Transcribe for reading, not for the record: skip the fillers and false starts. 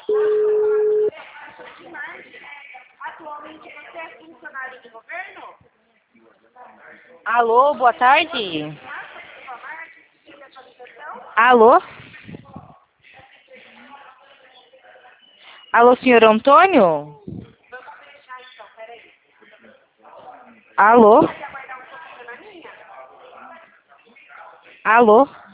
Atualmente você é funcionário de governo? Alô, boa tarde. Alô? Alô, senhor Antônio? Alô? Alô?